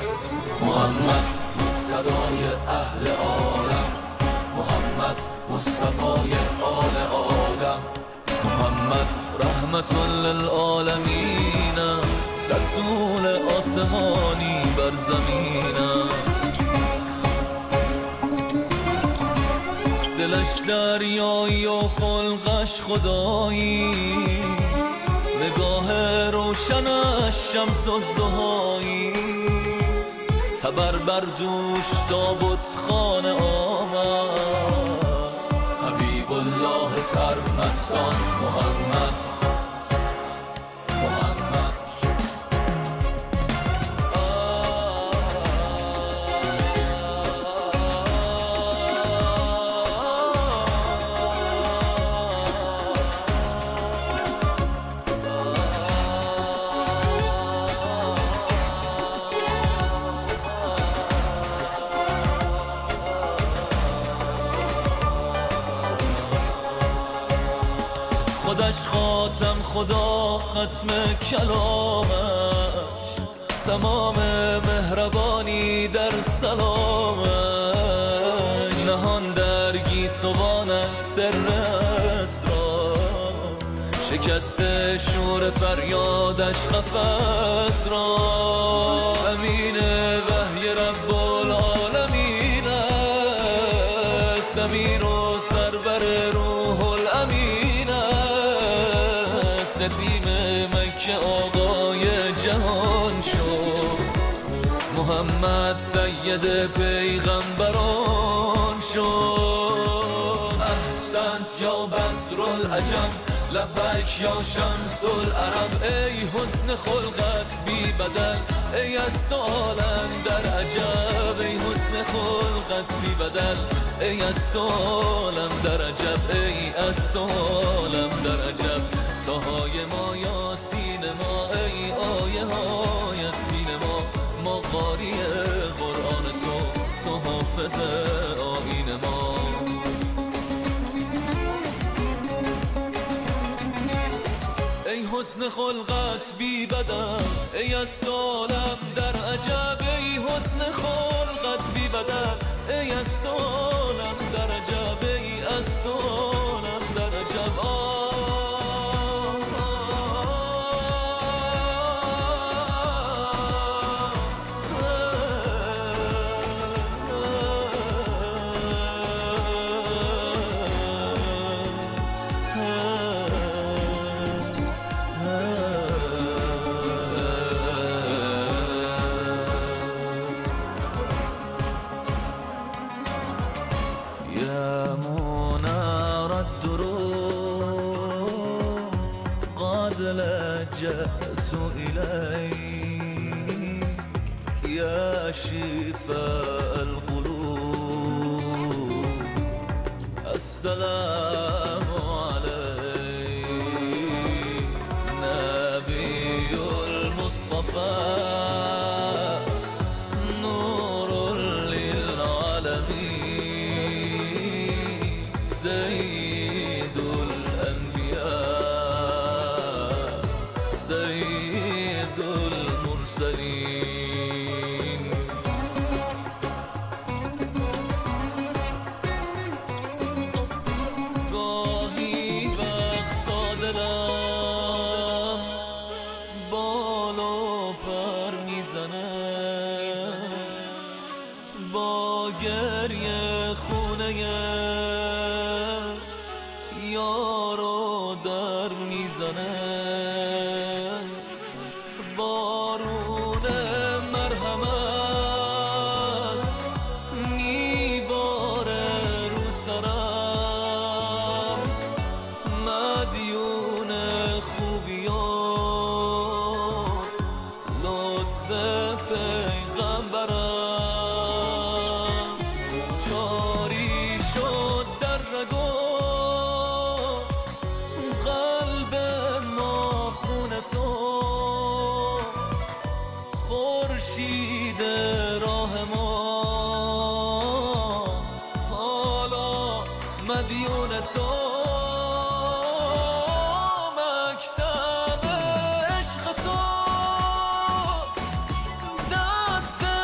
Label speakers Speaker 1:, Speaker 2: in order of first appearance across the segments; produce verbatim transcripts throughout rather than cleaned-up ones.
Speaker 1: محمد مقتدای اهل عالم، محمد مصطفای آل آدم، محمد رحمت للعالمین است، رسول آسمانی بر زمین است. دلش دریایی و خلقش خدایی، نگاه روشنش شمس الضحایی. تبر بر دوش تابوت خانه آمد، حبیب الله سرمستان محمد. محمد خودش خاتم، خدا ختم کلامش، تمام مهربانی در سلامش. نهان در گیسوانش سر اسرار، شکست شور فریادش قفس را. امین وحی رب العالمین است، امیر و سرور روح الامین است. ندیم مکه آقای جهان شد، محمد سید پیغمبران شد. احسنت یا بدرالعجم، لبیک یا شمس العرب. ای حسن خلقت بی بدل، ای از تو عالم در عجب. ای حسن خلقت بی بدل، ای از تو عالم در عجب. ای از تو عالم در عجب. تاهای ما یاسین ما، ای آیه هایت بین ما. ما قاری قرآن تو، تو حافظ آیین ما. ای حسن خلقت بی بدل، ای از تو عالم در عجب. ای حسن خلقت بی بدل، ای از تو عالم در عجب. ای از تو عالم در عجب. يا منار الدروب قد لجأت إليك، يا شفاء القلوب السلام عليك. نبي المصطفى سيد الأنبياء، سيد المرسلين. گاهی وقتا دلم بال و پر میزنه، با گریه خونه یارو در میزنه. بارون مرحمت میباره رو سرم، مدیون خوبیان لطف پیغمبرم. جاری شد در رگو قلب ما خون تو، خورشید راه ما حالا مدیون تو. مکتب عشق تو دست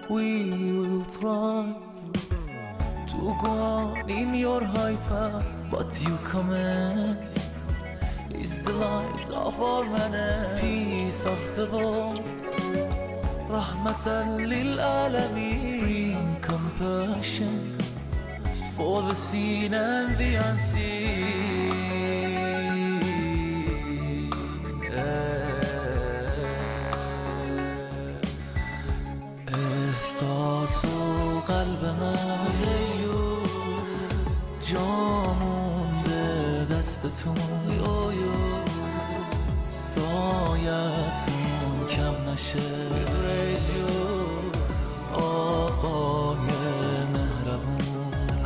Speaker 1: we will try to go on in your hyper, but you commenced is the light of our manner, peace of the world, rahmatan lil alamin. Bring compassion for the seen and the unseen. احساس و قلب من جامون به دستتون، سایتون کم نشه. آقای مهربون،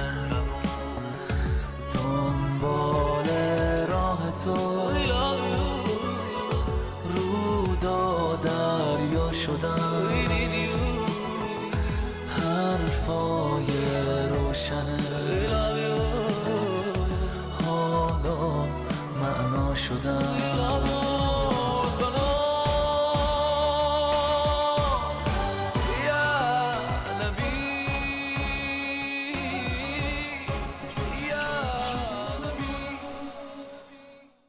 Speaker 1: دنبال راه تو رو دا دریا شدم.